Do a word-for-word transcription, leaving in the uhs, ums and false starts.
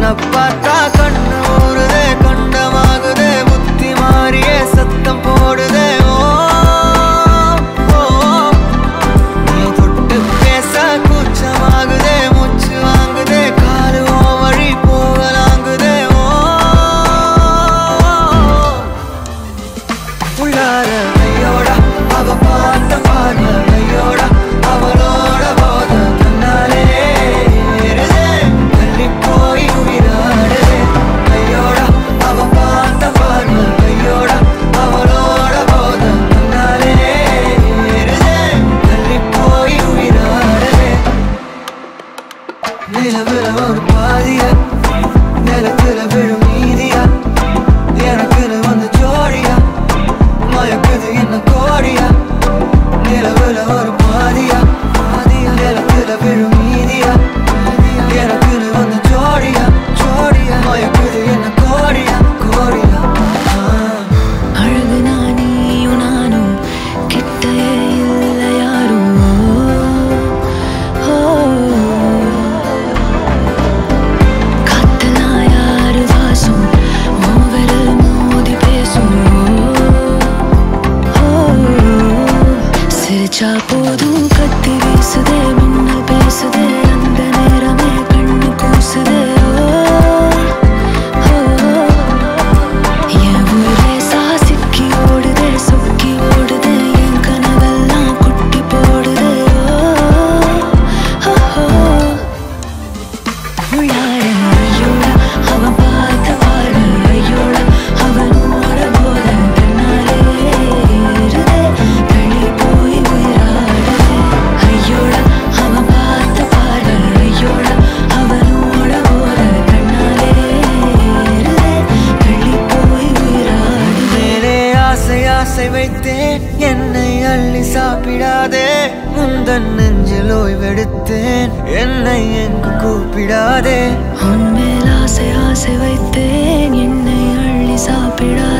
பார்த்தா கண்ணு ஊறுதே கண்டமாகுதே புத்தி மாறியே சத்தம் போடுதே ஓ நீ தொட்டு பேச கூச்சமாகுதே மூச்சு வாங்குதே காலு ஓ வழி போகலாங்குதே ஓ உள்ளார ஐயோட அவ பார்த்த பார்வை ஐயோட அவளோட போத கண்ணாலே தள்ளி போய் உயிராடுதே ஐயோட அவ பார்த்த பார்வை ஐயோட அவளோட போத கண்ணாலே தள்ளி போய் உயிராடுதே நிலவுல ஒரு பாதியா நிலத்துல விழும் மீதியா எனக்குன்னு வந்து ஜோடியா மயக்குது என்ன கோடியா நிலவுல ஒரு பாதியா நிலத்துல விழும் மீதியா எனக்குன்னு வந்து ஜோடியா ஜோடியா மயக்குது என்ன கோடியா கோடியா அழகு நானியும் நானும் கிட்டே இல்ல யாரும் காத்தலாம் யாரு வாசம் மூவரில் மோதி பேசும் சிரிச்சா போதும் கத்தி வீசுதே மின்னல் பேசுதே அந்த நேரமே கண்ணு கூசுதே என் ஊரே சாசிக்கி ஓடுதே சொக்கி ஓடுதே என் கனவெல்லாம் குட்டி போடுதே உள்ளார ஐயோட அவன் பார்த்த பார்வை ஐயோட அவனோட போத கண்ணாலே ஏறுதே தள்ளி போய் உயிராடுதே ஐயோட அவன் பார்த்த பார்வை ஐயோட அவனோட போத கண்ணாலே ஏறுதே தள்ளி போய் உயிராடுதே மேலே ஆசை ஆசை வைத்தேன் என்னை அள்ளி சாப்பிடாதே முந்தன் நெஞ்சில் ஓய்வெடுத்தேன் என்னை எங்கு கூப்பிடாதே உன்மேல் ஆசை ஆசை வைத்தேன் என்னை அள்ளி சாப்பிடாதே